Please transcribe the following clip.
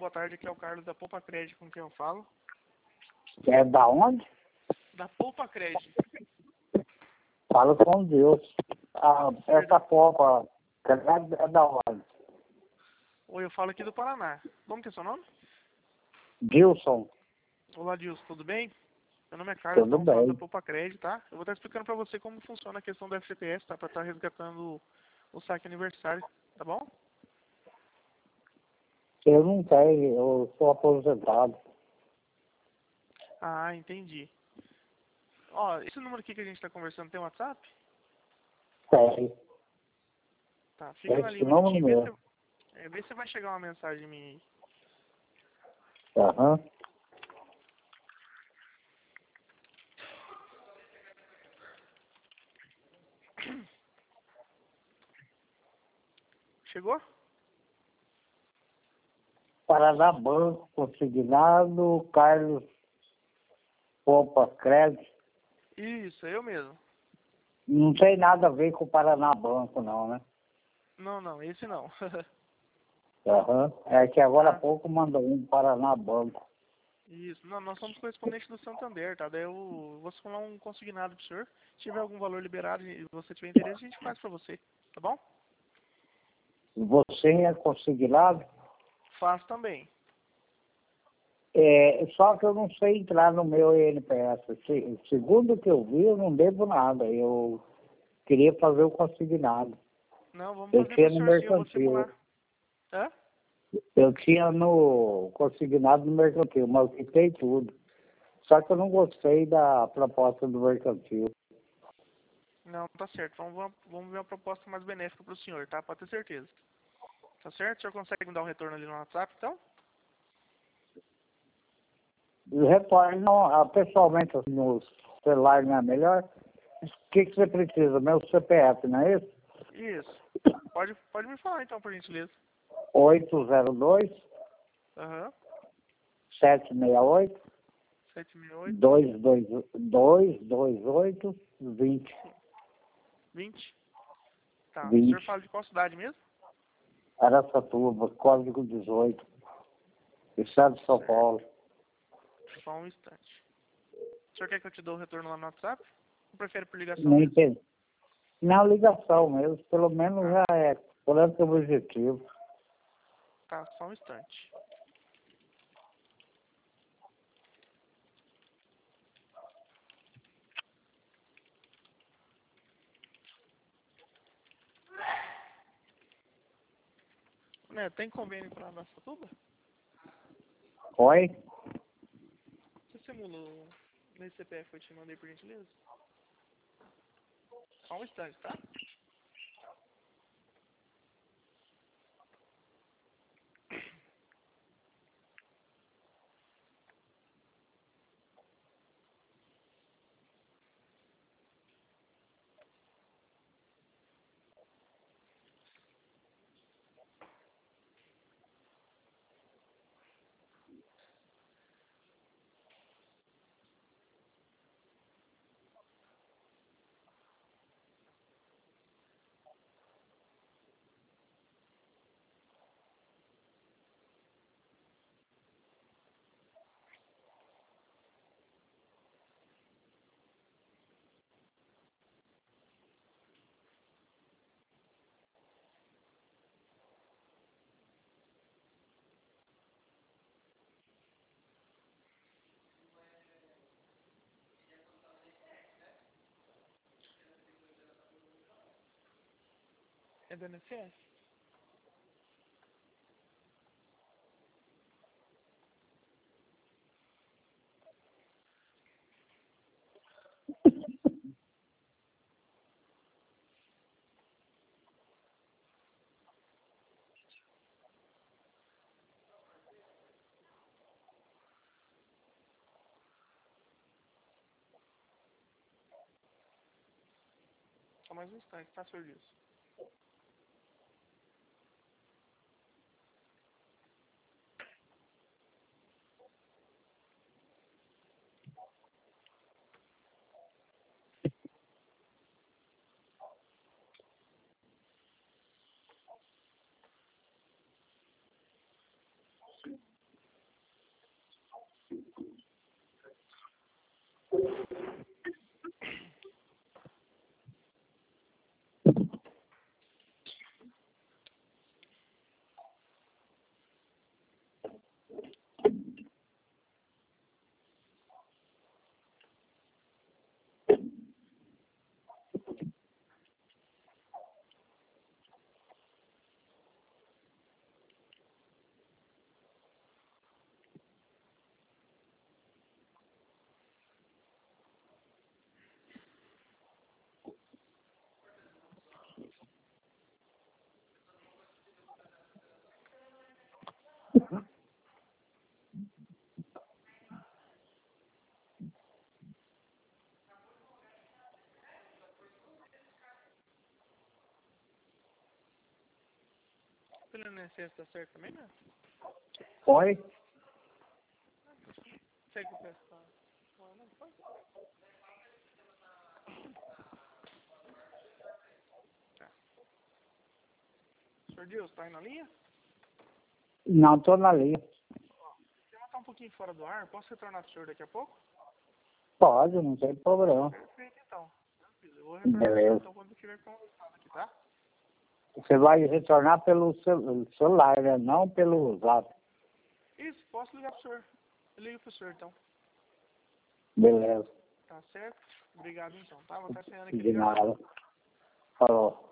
boa tarde. Aqui é o Carlos da Poupa Cred, com quem eu falo. É da onde? Da Poupa Cred. Fala com Deus. Essa popa é da onde? Oi, eu falo aqui do Paraná. Como que é seu nome? Gilson. Olá, Dilson, tudo bem? Meu nome é Carlos, Tudo estamos falando da bem. Poupa Cred, tá? Eu vou estar explicando pra você como funciona a questão do FGTS, tá? Pra estar resgatando o saque aniversário, tá bom? Eu não tenho, eu sou aposentado. Ah, entendi. Ó, esse número aqui que a gente tá conversando tem WhatsApp? Tenho. Tá, fica na Esse linha um número minutinho, meu. vê se vai chegar uma mensagem minha aí. Aham. Chegou? Paraná Banco, consignado, Carlos Popa Crédito. Isso, é eu mesmo. Não tem nada a ver com o Paraná Banco, não, né? Não, esse não. Aham. É que agora há Ah, pouco mandou um Paraná Banco. isso. Não, nós somos correspondentes do Santander, tá? Daí eu vou falar um consignado pro senhor. Se tiver algum valor liberado e você tiver interesse, a gente faz pra você, tá bom? Você é consignado? Faz também. Só que eu não sei entrar no meu INPS. Segundo o que eu vi, eu não devo nada. Eu queria fazer o consignado. Não, vamos Eu fazer tinha pro no senhor sim, eu vou mercantil. simular. Hã? Eu tinha no consignado no mercantil, mas eu quitei tudo. Só que eu não gostei da proposta do mercantil. Não, tá certo. Vamos ver uma proposta mais benéfica pro senhor, tá? Pode ter certeza. Tá certo? O senhor consegue me dar um retorno ali no WhatsApp, então? E retorno pessoalmente assim, no celular não é melhor. O que você precisa? Meu CPF, não é isso? Isso. Pode me falar então, por gentileza. 802 Aham. 768 768 228 20. 20. Tá. O senhor 20. fala de qual cidade mesmo? Araçatuba, código 18. Estado de São Certo. Paulo. Só um instante. O senhor quer que eu te dou o retorno lá no WhatsApp? Ou prefere por ligação Não mesmo? entendi. Na ligação mesmo, pelo menos Tá. já é qual o objetivo. Tá, só um instante. Né, tem convênio pra Araçatuba? Oi? Você simulou nesse CPF que eu te mandei por gentileza? Só um instante, tá? É do INSS? Só mais um instante, tá, senhor Wilson? Pelo INSS tá certo também, né? Oi? Sei que o pessoal... Não foi? Tá. Senhor Deus, tá aí na linha? Não, tô na linha. Se eu tá um pouquinho fora do ar, posso retornar pro senhor daqui a pouco? Pode, não tem problema. Perfeito, então. Tranquilo. Eu vou retornar pro senhor, Beleza. então, quando tiver conversado aqui, tá? Você vai retornar pelo celular, né? Não pelo zap. Isso, posso ligar pro senhor. Eu ligo pro senhor, então. Beleza. Tá certo? Obrigado, então, tá? Vou estar esperando aqui De ligar. nada. Falou.